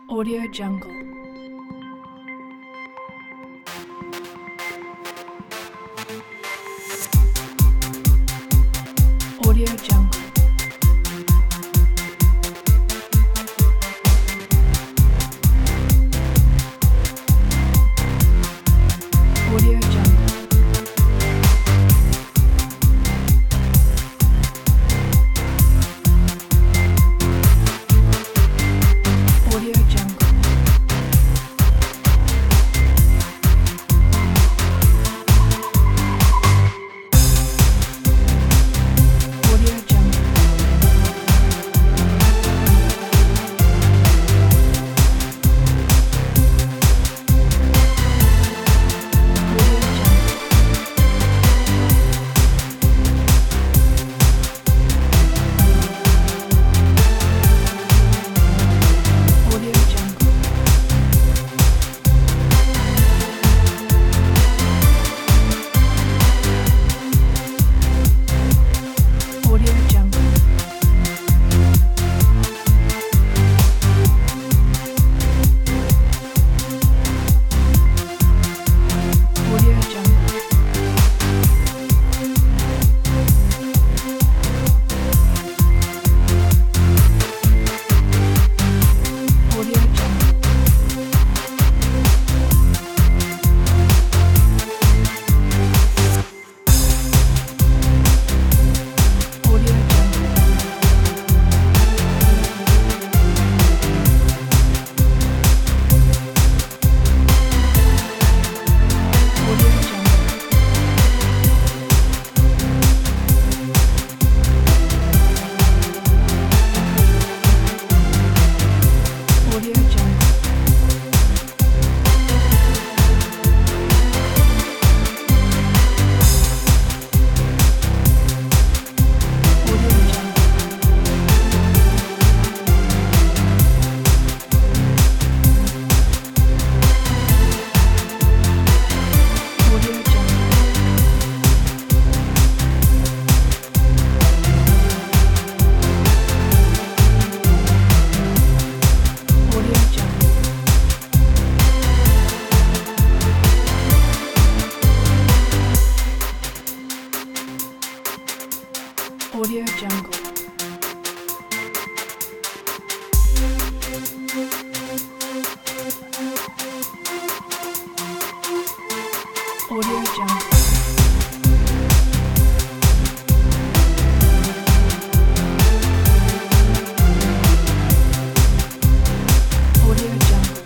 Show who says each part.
Speaker 1: Audio Jungle. Audio Jungle. Audio Jungle. Audio Jungle. Audio Jungle. Audio Jungle. Audio Jungle. Audio Jungle. Audio Jungle. Audio Jungle. Audio Jungle. Audio Jungle. Audio Jungle. Audio Jungle. Audio Jungle. Audio Jungle. Audio Jungle. Audio Jungle. Audio Jungle.